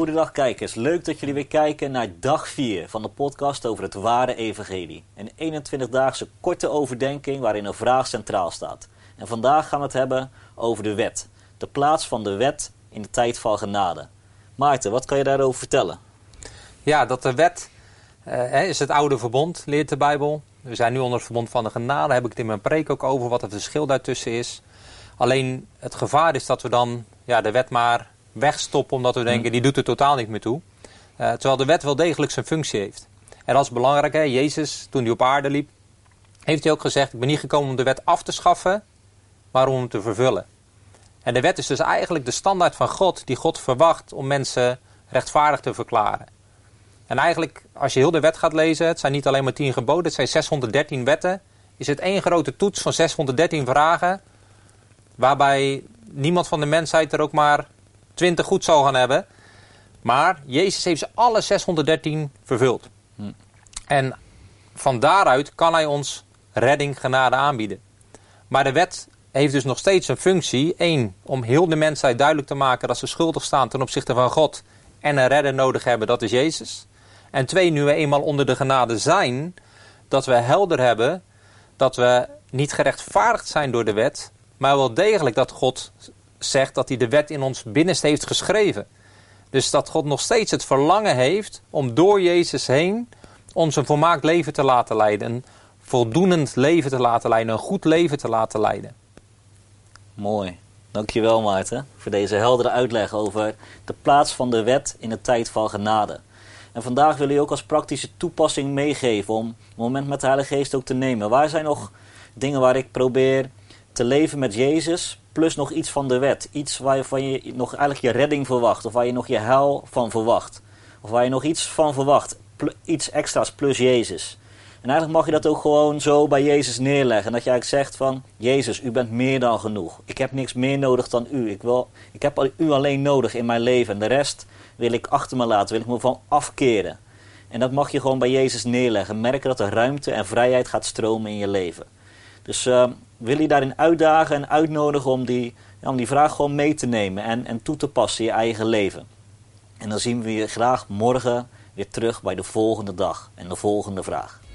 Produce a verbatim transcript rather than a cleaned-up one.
Goedendag kijkers, leuk dat jullie weer kijken naar dag vier van de podcast over het ware evangelie. Een eenentwintigdaagse korte overdenking waarin een vraag centraal staat. En vandaag gaan we het hebben over de wet. De plaats van de wet in de tijd van genade. Maarten, wat kan je daarover vertellen? Ja, dat de wet uh, is het oude verbond, leert de Bijbel. We zijn nu onder het verbond van de genade, daar heb ik het in mijn preek ook over wat het verschil daartussen is. Alleen het gevaar is dat we dan ja, de wet maar wegstoppen omdat we denken, die doet er totaal niet meer toe. Uh, terwijl de wet wel degelijk zijn functie heeft. En dat is belangrijk, hè? Jezus, toen hij op aarde liep, heeft hij ook gezegd, ik ben niet gekomen om de wet af te schaffen, maar om hem te vervullen. En de wet is dus eigenlijk de standaard van God, die God verwacht om mensen rechtvaardig te verklaren. En eigenlijk, als je heel de wet gaat lezen, het zijn niet alleen maar tien geboden, het zijn zeshonderddertien wetten, is het één grote toets van zeshonderddertien vragen, waarbij niemand van de mensheid er ook maar twintig goed zal gaan hebben. Maar Jezus heeft ze alle zeshonderddertien vervuld. Hm. En van daaruit kan hij ons redding, genade aanbieden. Maar de wet heeft dus nog steeds een functie. Eén, om heel de mensheid duidelijk te maken dat ze schuldig staan ten opzichte van God en een redder nodig hebben, dat is Jezus. En twee, nu we eenmaal onder de genade zijn, dat we helder hebben dat we niet gerechtvaardigd zijn door de wet, maar wel degelijk dat God zegt dat hij de wet in ons binnenste heeft geschreven. Dus dat God nog steeds het verlangen heeft om door Jezus heen ons een volmaakt leven te laten leiden. Een voldoenend leven te laten leiden. Een goed leven te laten leiden. Mooi. Dankjewel Maarten voor deze heldere uitleg over de plaats van de wet in de tijd van genade. En vandaag wil je ook als praktische toepassing meegeven om een moment met de Heilige Geest ook te nemen. Waar zijn nog dingen waar ik probeer te leven met Jezus, plus nog iets van de wet. Iets waarvan je nog eigenlijk je redding verwacht, of waar je nog je heil van verwacht. Of waar je nog iets van verwacht, pl- iets extra's plus Jezus. En eigenlijk mag je dat ook gewoon zo bij Jezus neerleggen. En dat je eigenlijk zegt van, Jezus, u bent meer dan genoeg. Ik heb niks meer nodig dan u. Ik, wil, ik heb u alleen nodig in mijn leven. En de rest wil ik achter me laten, wil ik me van afkeren. En dat mag je gewoon bij Jezus neerleggen. Merken dat er ruimte en vrijheid gaat stromen in je leven. Dus uh, wil je daarin uitdagen en uitnodigen om die, ja, om die vraag gewoon mee te nemen en, en toe te passen in je eigen leven. En dan zien we je graag morgen weer terug bij de volgende dag en de volgende vraag.